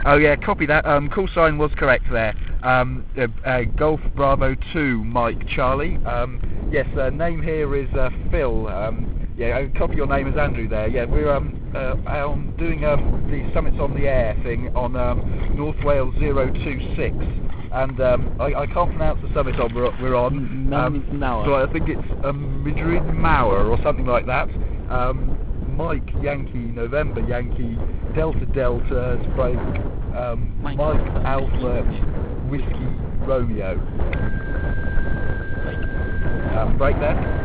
Oh yeah, copy that. Call sign was correct there. Golf Bravo 2, Mike Charlie. Yes, name here is Phil. Yeah, copy your name as Andrew there. Yeah, we're doing the Summits on the Air thing on North Wales 026. And I can't pronounce the summit we're on. So I think it's Madrid Mauer or something like that. Mike Yankee November Yankee Delta Delta Spike Mike Alpha Whiskey Romeo. Break there.